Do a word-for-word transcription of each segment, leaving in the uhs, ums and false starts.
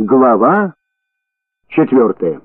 Глава четвертая.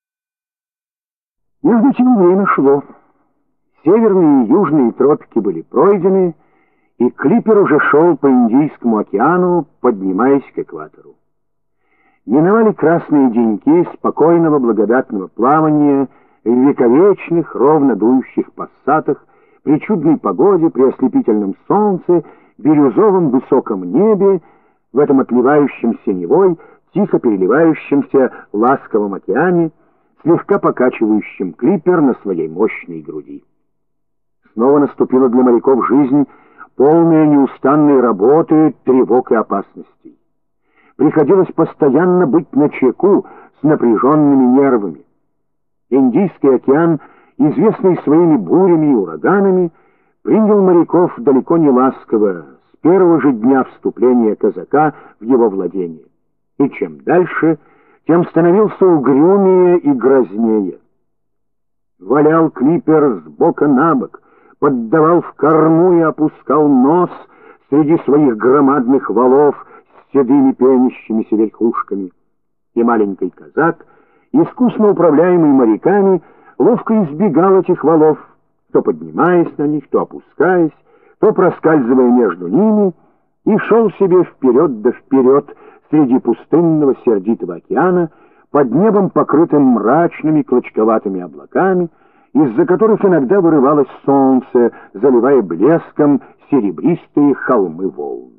Между тем время шло. Северные и южные тропики были пройдены, и клипер уже шел по Индийскому океану, поднимаясь к экватору. Миновали красные деньки спокойного благодатного плавания в вековечных, ровно дующих пассатах, при чудной погоде, при ослепительном солнце, бирюзовом высоком небе, в этом отливающем синевой, тихо переливающемся ласковом океане, слегка покачивающем клипер на своей мощной груди. Снова наступила для моряков жизнь, полная неустанной работы, тревог и опасностей. Приходилось постоянно быть начеку с напряженными нервами. Индийский океан, известный своими бурями и ураганами, принял моряков далеко не ласково с первого же дня вступления казака в его владение. И чем дальше, тем становился угрюмее и грознее. Валял клипер с бока на бок, поддавал в корму и опускал нос среди своих громадных валов с седыми пенящимися верхушками. И маленький казак, искусно управляемый моряками, ловко избегал этих валов, то поднимаясь на них, то опускаясь, то проскальзывая между ними, и шел себе вперед да вперед среди пустынного сердитого океана, под небом, покрытым мрачными клочковатыми облаками, из-за которых иногда вырывалось солнце, заливая блеском серебристые холмы волн.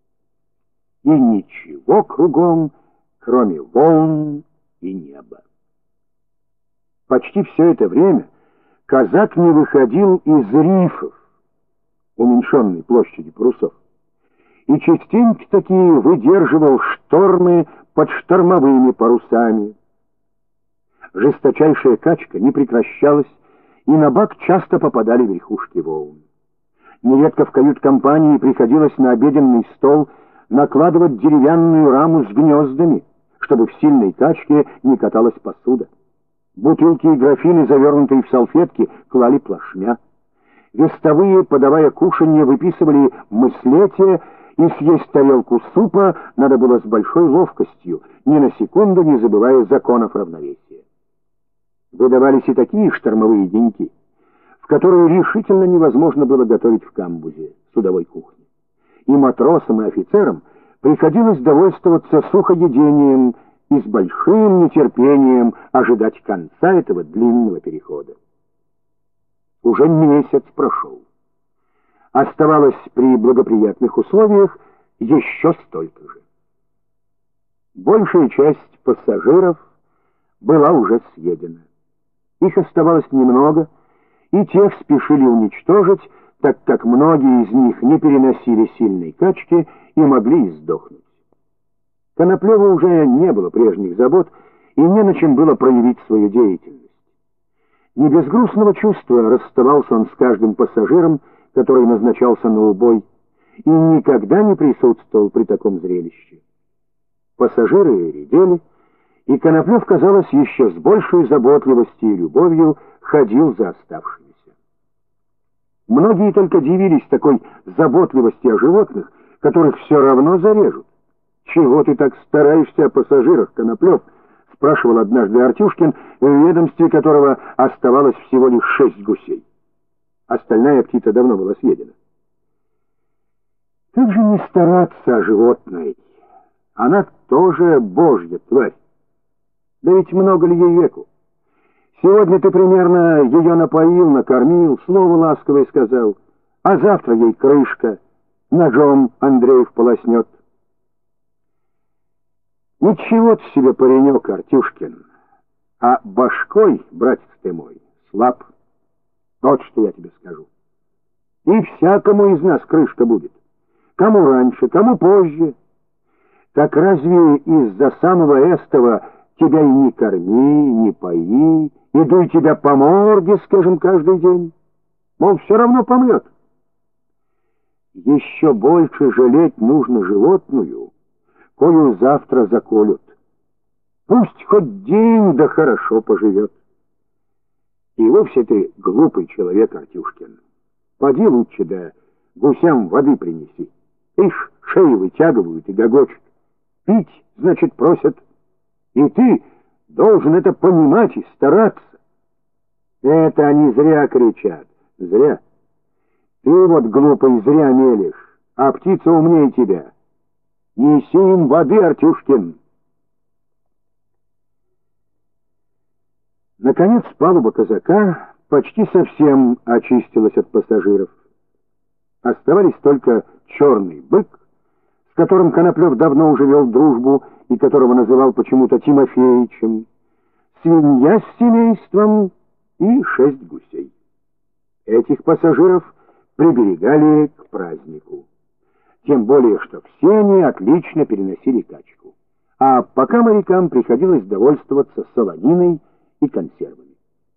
И ничего кругом, кроме волн и неба. Почти все это время казак не выходил из рифов, уменьшенной площади парусов, и частенько такие выдерживал штормы под штормовыми парусами. Жесточайшая качка не прекращалась, и на бак часто попадали верхушки волн. Нередко в кают-компании приходилось на обеденный стол накладывать деревянную раму с гнездами, чтобы в сильной качке не каталась посуда. Бутылки и графины, завернутые в салфетки, клали плашмя. Вестовые, подавая кушанье, выписывали мыслетие, и съесть тарелку супа надо было с большой ловкостью, ни на секунду не забывая законов равновесия. Выдавались и такие штормовые деньки, в которые решительно невозможно было готовить в камбузе, судовой кухне. И матросам, и офицерам приходилось довольствоваться сухоедением и с большим нетерпением ожидать конца этого длинного перехода. Уже месяц прошел. Оставалось при благоприятных условиях еще столько же. Большая часть пассажиров была уже съедена. Их оставалось немного, и тех спешили уничтожить, так как многие из них не переносили сильной качки и могли издохнуть. Коноплеву уже не было прежних забот, и не на чем было проявить свою деятельность. Не без грустного чувства расставался он с каждым пассажиром, который назначался на убой, и никогда не присутствовал при таком зрелище. Пассажиры редели, и Коноплев, казалось, еще с большей заботливостью и любовью ходил за оставшимися. Многие только дивились такой заботливости о животных, которых все равно зарежут. «Чего ты так стараешься о пассажирах, Коноплев?» — спрашивал однажды Артюшкин, в ведомстве которого оставалось всего лишь шесть гусей. Остальная птица давно была съедена. Как же не стараться о животной? Она тоже божья тварь. Да ведь много ли ей веку? Сегодня ты примерно ее напоил, накормил, слово ласковое сказал, а завтра ей крышка, ножом Андреев полоснет. Ничего ты себе, паренек, Артюшкин, а башкой, братец ты мой, слаб. Вот что я тебе скажу. И всякому из нас крышка будет. Кому раньше, кому позже. Так разве из-за самого эстова тебя и не корми, не пои, и дуй тебя по морде, скажем, каждый день? Мол, все равно помрет. Еще больше жалеть нужно животную, кою завтра заколют. Пусть хоть день да хорошо поживет. И вовсе ты глупый человек, Артюшкин. Поди лучше да гусям воды принеси. Ишь, шеи вытягивают и гогочут. Пить, значит, просят. И ты должен это понимать и стараться. Это они зря кричат. Зря. Ты вот, глупый, зря мелешь, а птица умнее тебя. Неси им воды, Артюшкин. Наконец палуба казака почти совсем очистилась от пассажиров. Оставались только черный бык, с которым Коноплев давно уже вел дружбу и которого называл почему-то Тимофеичем, свинья с семейством и шесть гусей. Этих пассажиров приберегали к празднику. Тем более, что все они отлично переносили качку. А пока морякам приходилось довольствоваться солониной и консервами.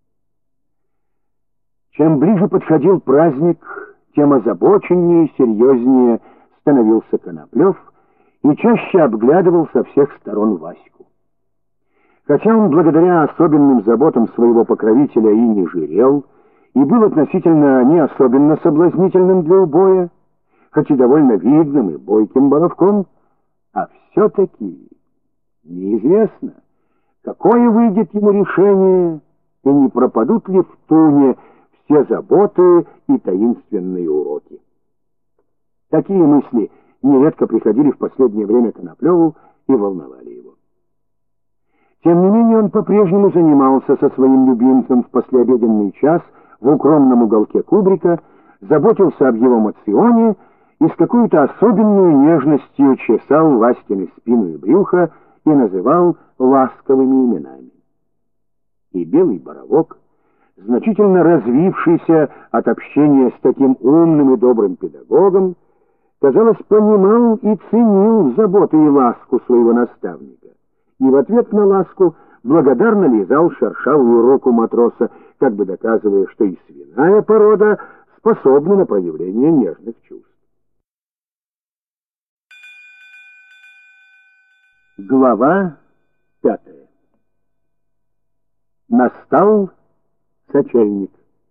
Чем ближе подходил праздник, тем озабоченнее и серьезнее становился Коноплев и чаще обглядывал со всех сторон Ваську. Хотя он благодаря особенным заботам своего покровителя и не жирел, и был относительно не особенно соблазнительным для убоя, хоть и довольно видным и бойким боровком, а все-таки неизвестно, какое выйдет ему решение, и не пропадут ли в туне все заботы и таинственные уроки. Такие мысли нередко приходили в последнее время Коноплеву и волновали его. Тем не менее он по-прежнему занимался со своим любимцем в послеобеденный час в укромном уголке кубрика, заботился об его моционе и с какой-то особенной нежностью чесал Васькины спину и брюхо и называл ласковыми именами. И белый боровок, значительно развившийся от общения с таким умным и добрым педагогом, казалось, понимал и ценил заботы и ласку своего наставника, и в ответ на ласку благодарно лизал шершавую руку матроса, как бы доказывая, что и свиная порода способна на проявление нежных чувств. Глава пятая. Настал сочельник.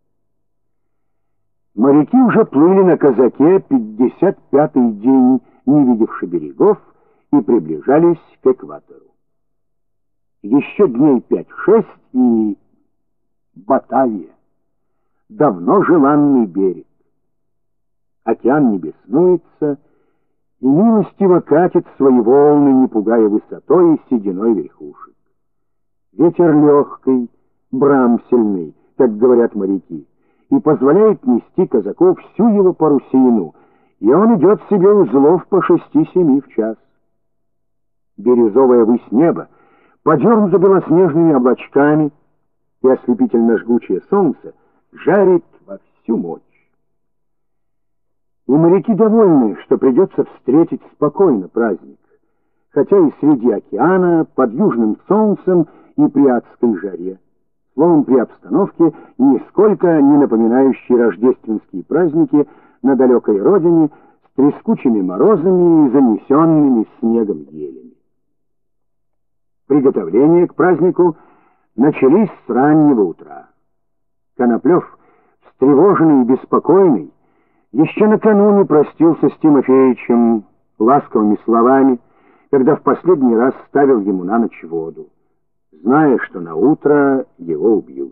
Моряки уже плыли на казаке пятьдесят пятый день, не видевши берегов, и приближались к экватору. Еще дней пять-шесть и Батавия, давно желанный берег. Океан не беснуется и милостиво катит свои волны, не пугая высотой и сединой верхушек. Ветер легкий, брамсельный, как говорят моряки, и позволяет нести казаку всю его парусину, и он идет себе узлов по шести-семи в час. Бирюзовая высь неба подернута белоснежными облачками, и ослепительно жгучее солнце жарит во всю мощь. И моряки довольны, что придется встретить спокойно праздник, хотя и среди океана, под южным солнцем и при адской жаре. Словом, при обстановке, нисколько не напоминающей рождественские праздники на далекой родине с трескучими морозами и занесенными снегом елями. Приготовления к празднику начались с раннего утра. Коноплев, встревоженный и беспокойный, еще накануне простился с Тимофеичем ласковыми словами, когда в последний раз ставил ему на ночь воду, зная, что на утро его убьют.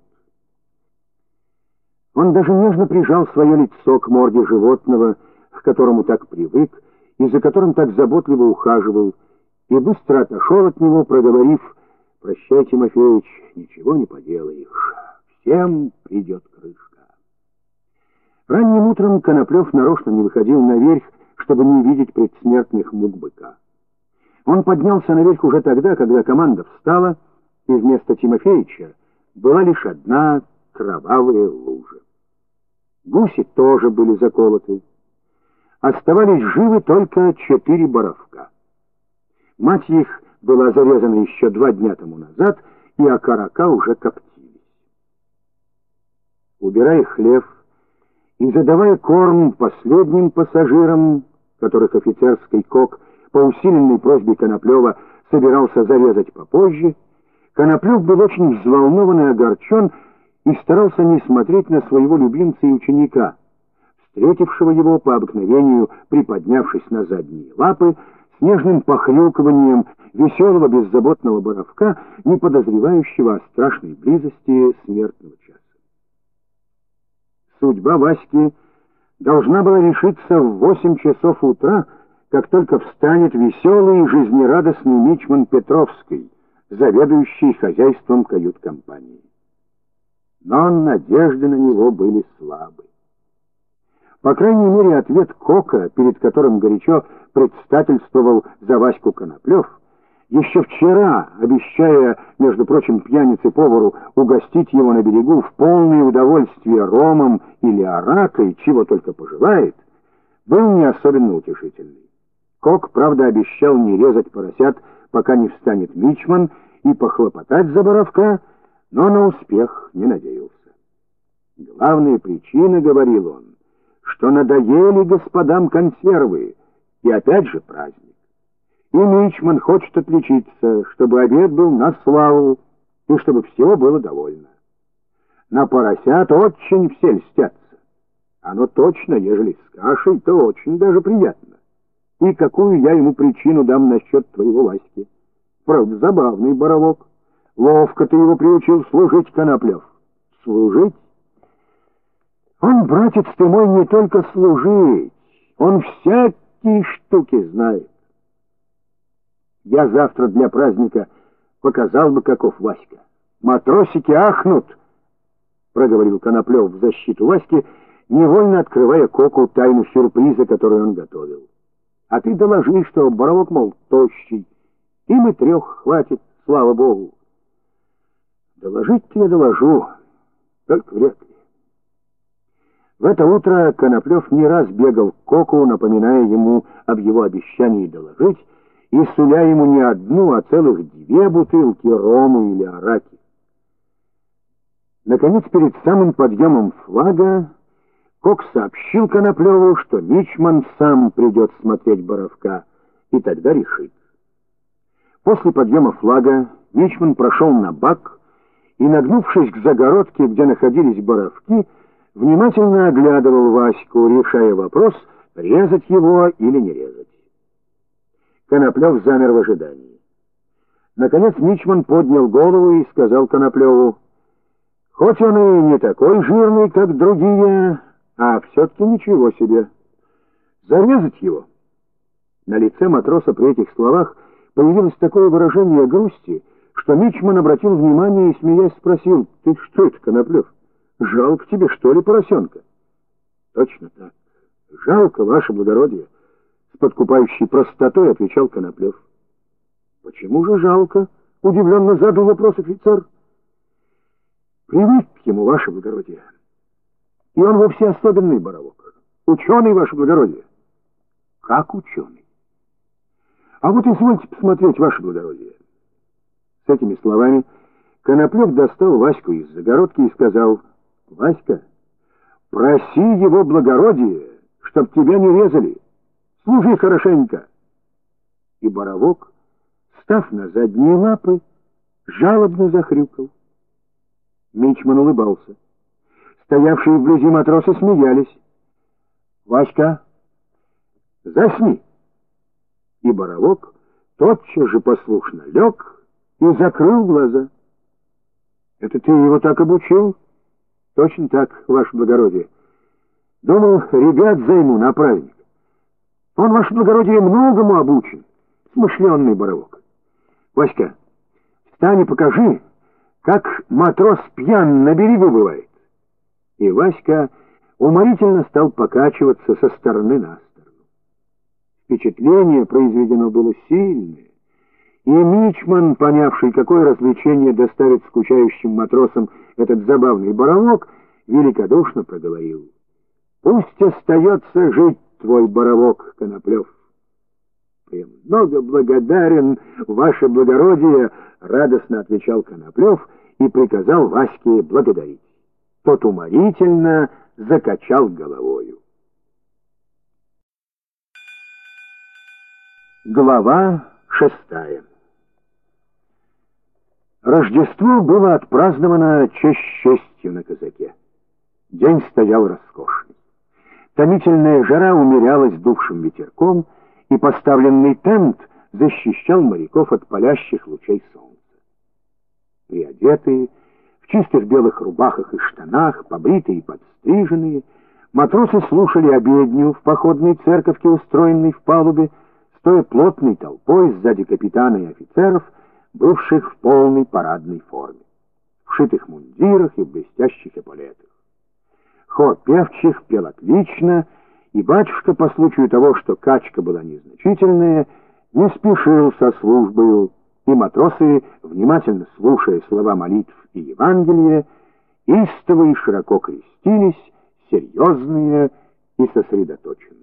Он даже нежно прижал свое лицо к морде животного, к которому так привык и за которым так заботливо ухаживал, и быстро отошел от него, проговорив: «Прощай, Тимофеич, ничего не поделаешь, всем придет крышка». Ранним утром Коноплев нарочно не выходил наверх, чтобы не видеть предсмертных мук быка. Он поднялся наверх уже тогда, когда команда встала, и вместо Тимофеича была лишь одна кровавая лужа. Гуси тоже были заколоты. Оставались живы только четыре боровка. Мать их была зарезана еще два дня тому назад, и окорока уже коптились. Убирая хлев и задавая корм последним пассажирам, которых офицерский кок по усиленной просьбе Коноплева собирался зарезать попозже, Коноплев был очень взволнован и огорчен и старался не смотреть на своего любимца и ученика, встретившего его по обыкновению, приподнявшись на задние лапы, с нежным похрюкиванием веселого беззаботного боровка, не подозревающего о страшной близости смертного часа. Судьба Васьки должна была решиться в восемь часов утра, как только встанет веселый и жизнерадостный мичман Петровский, заведующий хозяйством кают-компании. Но надежды на него были слабы. По крайней мере, ответ Кока, перед которым горячо предстательствовал за Ваську Коноплев, еще вчера, обещая, между прочим, пьянице-повару угостить его на берегу в полное удовольствие ромом или аракой, чего только пожелает, был не особенно утешительный. Кок, правда, обещал не резать поросят, пока не встанет мичман, и похлопотать за боровка, но на успех не надеялся. Главная причина, говорил он, что надоели господам консервы, и опять же праздник. И мичман хочет отличиться, чтобы обед был на славу, и чтобы все было довольно. На поросят очень все льстятся. Оно точно, ежели с кашей, то очень даже приятно. И какую я ему причину дам насчет твоего Васьки? Правда, забавный боровок. Ловко ты его приучил служить, Коноплев. Служить? Он, братец ты мой, не только служить, он всякие штуки знает. Я завтра для праздника показал бы, каков Васька. Матросики ахнут, проговорил Коноплев в защиту Васьки, невольно открывая Коку тайну сюрприза, который он готовил. А ты доложи, что боровок, мол, тощий. Им и трех хватит, слава богу. Доложить-то я доложу, только вряд ли. В это утро Коноплев не раз бегал к Коку, напоминая ему об его обещании доложить, и суля ему не одну, а целых две бутылки рома или араки. Наконец, перед самым подъемом флага, Кок сообщил Коноплеву, что мичман сам придет смотреть боровка, и тогда решит. После подъема флага мичман прошел на бак и, нагнувшись к загородке, где находились боровки, внимательно оглядывал Ваську, решая вопрос, резать его или не резать. Коноплев замер в ожидании. Наконец мичман поднял голову и сказал Коноплеву: «Хоть он и не такой жирный, как другие, а все-таки ничего себе. Зарезать его?» На лице матроса при этих словах появилось такое выражение грусти, что мичман обратил внимание и, смеясь, спросил: «Ты что это, Коноплев? Жалко тебе, что ли, поросенка?» «Точно так. Жалко, ваше благородие», — с подкупающей простотой отвечал Коноплев. «Почему же жалко?» — удивленно задал вопрос офицер. «Привык к ему, ваше благородие. И он вовсе особенный боровок. Ученый, ваше благородие». «Как ученый?» «А вот извольте посмотреть, ваше благородие». С этими словами Коноплев достал Ваську из загородки и сказал: «Васька, проси его благородие, чтоб тебя не резали. Служи хорошенько». И боровок, став на задние лапы, жалобно захрюкал. Мичман улыбался. Стоявшие вблизи матросы смеялись. «Васька, засни!» И боровок тотчас же послушно лег и закрыл глаза. «Это ты его так обучил?» «Точно так, ваше благородие. Думал, ребят займу на праздник. Он, ваше благородие, многому обучен. Смышленный боровок. Васька, встань и покажи, как матрос пьян на берегу бывает». И Васька уморительно стал покачиваться со стороны на сторону. Впечатление произведено было сильное, и мичман, понявший, какое развлечение доставит скучающим матросам этот забавный боровок, великодушно проговорил: «Пусть остается жить твой боровок, Коноплев». «Премного благодарен, ваше благородие», — радостно отвечал Коноплев и приказал Ваське благодарить. Тот уморительно закачал головою. Глава шестая. Рождество было отпраздновано честь честью на Казаке. День стоял роскошный. Томительная жара умерялась дувшим ветерком, и поставленный тент защищал моряков от палящих лучей солнца. Приодетые, в чистых белых рубахах и штанах, побритые и подстриженные, матросы слушали обедню в походной церковке, устроенной в палубе, стоя плотной толпой сзади капитана и офицеров, бывших в полной парадной форме, в шитых мундирах и в блестящих эполетах. Хор певчих пел отлично, и батюшка, по случаю того, что качка была незначительная, не спешил со службою, и матросы, внимательно слушая слова молитв и Евангелия, истово и широко крестились, серьезные и сосредоточенные.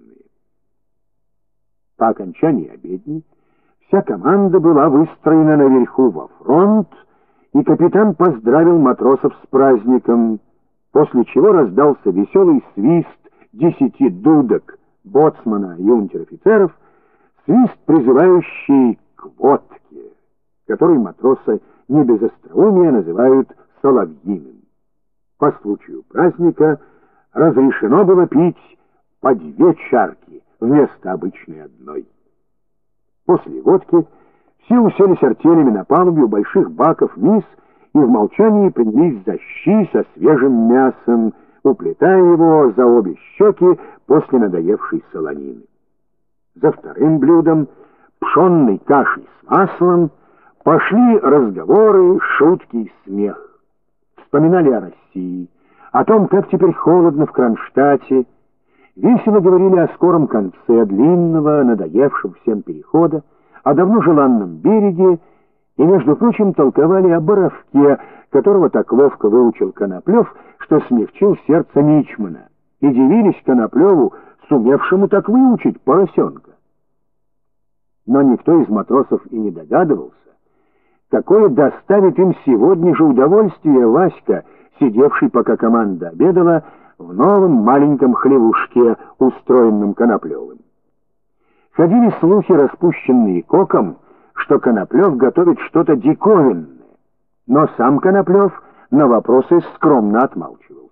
По окончании обедни вся команда была выстроена наверху во фронт, и капитан поздравил матросов с праздником, после чего раздался веселый свист десяти дудок боцмана и унтер-офицеров, свист, призывающий к водке, который матросы не без остроумия называют соловьиным. По случаю праздника разрешено было пить по две чарки вместо обычной одной. После водки все уселись артелями на палубе у больших баков вниз и в молчании принялись за щи со свежим мясом, уплетая его за обе щеки после надоевшей солонины. За вторым блюдом, пшенной кашей с маслом, пошли разговоры, шутки и смех. Вспоминали о России, о том, как теперь холодно в Кронштадте, весело говорили о скором конце длинного, надоевшего всем перехода, о давно желанном береге и, между прочим, толковали о Боровке, которого так ловко выучил Коноплев, что смягчил сердце мичмана, и дивились Коноплеву, сумевшему так выучить поросенка. Но никто из матросов и не догадывался, какое доставит им сегодня же удовольствие Васька, сидевший, пока команда обедала, в новом маленьком хлевушке, устроенном Коноплевым. Ходили слухи, распущенные Коком, что Коноплев готовит что-то диковинное, но сам Коноплев на вопросы скромно отмалчивался.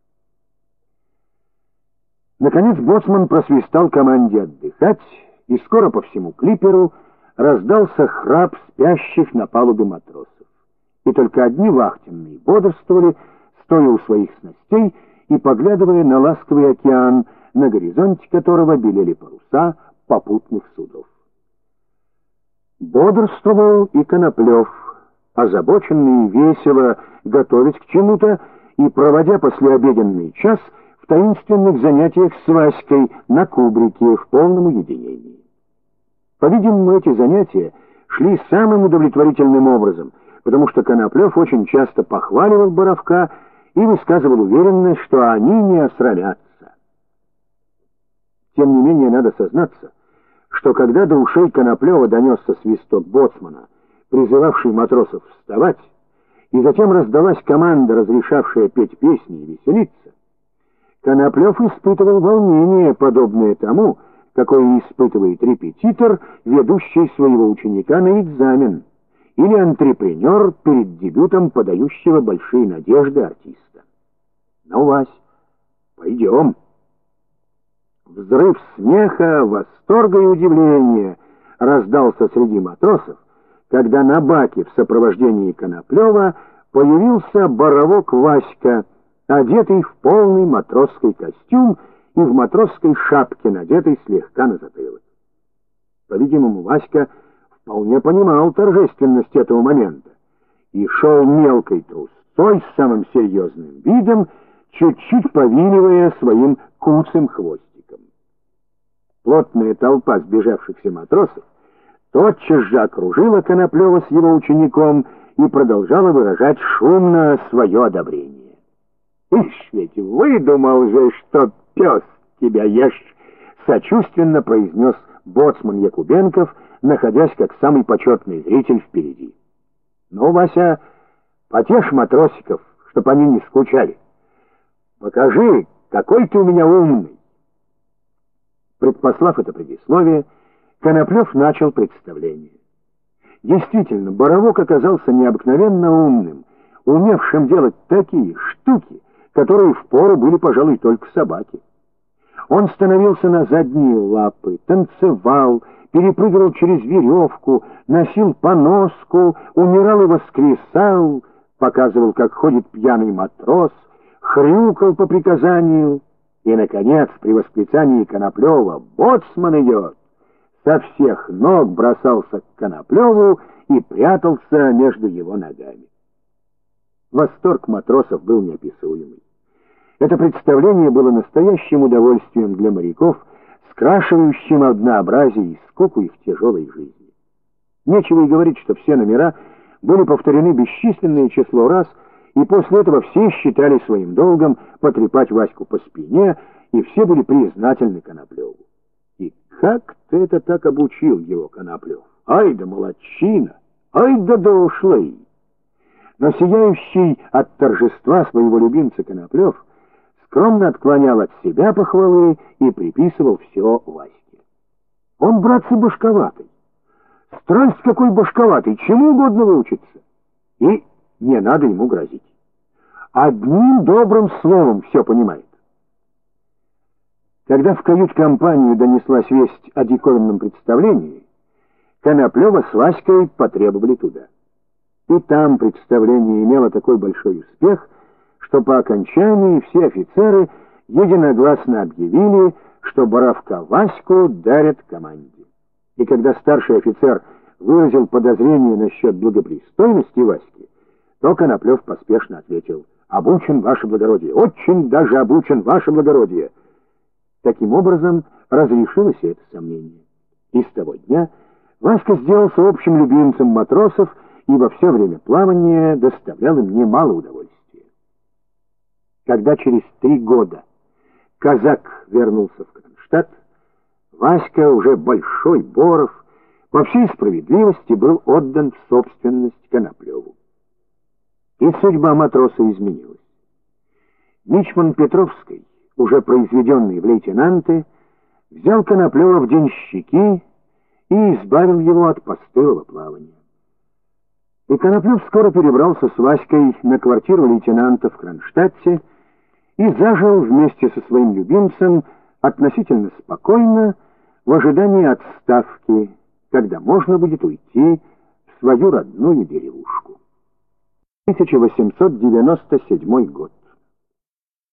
Наконец боцман просвистал команде отдыхать, и скоро по всему клиперу раздался храп спящих на палубе матросов. И только одни вахтенные бодрствовали, стоя у своих снастей и поглядывая на ласковый океан, на горизонте которого белели паруса попутных судов. Бодрствовал и Коноплев, озабоченный и весело готовясь к чему-то и проводя послеобеденный час в таинственных занятиях с Васькой на кубрике в полном уединении. По-видимому, эти занятия шли самым удовлетворительным образом, потому что Коноплев очень часто похваливал Боровка и высказывал уверенность, что они не осрамятся. Тем не менее, надо сознаться, что когда до ушей Коноплева донесся свисток боцмана, призывавший матросов вставать, и затем раздалась команда, разрешавшая петь песни и веселиться, Коноплев испытывал волнение, подобное тому, какое испытывает репетитор, ведущий своего ученика на экзамен, или антрепренер перед дебютом подающего большие надежды артиста. Ну, Вась, пойдем. Взрыв смеха, восторга и удивления раздался среди матросов, когда на баке в сопровождении Коноплева появился боровок Васька, одетый в полный матросский костюм и в матросской шапке, надетой слегка на затылок. По-видимому, Васька вполне понимал торжественность этого момента и шел мелкой трусцой с самым серьезным видом, чуть-чуть повиливая своим куцым хвостиком. Плотная толпа сбежавшихся матросов тотчас же окружила Коноплева с его учеником и продолжала выражать шумно свое одобрение. «Ишь, ведь выдумал же, что пес тебя ешь!» — сочувственно произнес боцман Якубенков, находясь как самый почетный зритель впереди. «Ну, Вася, потешь матросиков, чтоб они не скучали. Покажи, какой ты у меня умный!» Предпослав это предисловие, Коноплев начал представление. Действительно, Боровок оказался необыкновенно умным, умевшим делать такие штуки, которые впору были, пожалуй, только собаки. Он становился на задние лапы, танцевал, перепрыгивал через веревку, носил поноску, умирал и воскресал, показывал, как ходит пьяный матрос, хрюкал по приказанию и, наконец, при восклицании Коноплева «Боцман идет!» со всех ног бросался к Коноплеву и прятался между его ногами. Восторг матросов был неописуемый. Это представление было настоящим удовольствием для моряков, скрашивающим однообразие и скуку их тяжелой жизни. Нечего и говорить, что все номера были повторены бесчисленное число раз, и после этого все считали своим долгом потрепать Ваську по спине, и все были признательны Коноплеву. И как ты это так обучил его, Коноплев? Ай да молодчина! Ай да дошлый! Но сияющий от торжества своего любимца Коноплев скромно отклонял от себя похвалы и приписывал все Ваське. Он, братцы, башковатый. Страсть какой башковатый, чему угодно выучится. И не надо ему грозить. Одним добрым словом все понимает. Когда в кают-компанию донеслась весть о диковинном представлении, Коноплева с Васькой потребовали туда. И там представление имело такой большой успех, что по окончании все офицеры единогласно объявили, что Боровка Ваську дарят команде. И когда старший офицер выразил подозрение насчет благопристойности Васьки, то Коноплев поспешно ответил: «Обучен, ваше благородие, очень даже обучен, ваше благородие». Таким образом разрешилось это сомнение. И с того дня Васька сделался общим любимцем матросов и во все время плавания доставлял им немало удовольствия. Когда через три года казак вернулся в Кронштадт, Васька, уже большой Боров, по всей справедливости был отдан в собственность Коноплеву. И судьба матроса изменилась. Мичман Петровский, уже произведенный в лейтенанты, взял Коноплева в денщики и избавил его от постылого плавания. И Коноплев скоро перебрался с Васькой на квартиру лейтенанта в Кронштадте и зажил вместе со своим любимцем относительно спокойно в ожидании отставки, когда можно будет уйти в свою родную деревушку. тысяча восемьсот девяносто седьмой год.